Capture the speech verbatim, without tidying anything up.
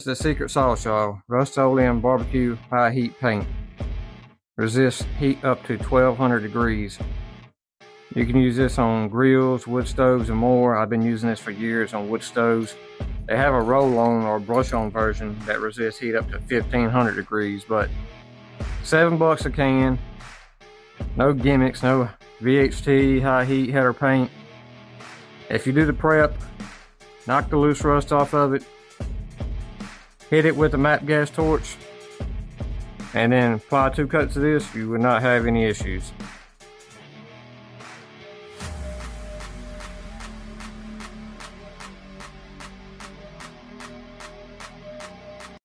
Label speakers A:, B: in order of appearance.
A: The Secret Sauce, y'all. Rust-Oleum barbecue high heat paint. Resists heat up to twelve hundred degrees. You can use this on grills, wood stoves, and more. I've been using this for years on wood stoves. They have a roll-on or brush-on version that resists heat up to fifteen hundred degrees, but seven bucks a can. No gimmicks, no V H T, high heat header paint. If you do the prep, knock the loose rust off of it, hit it with a MAPP gas torch, and then apply two coats of this, you will not have any issues.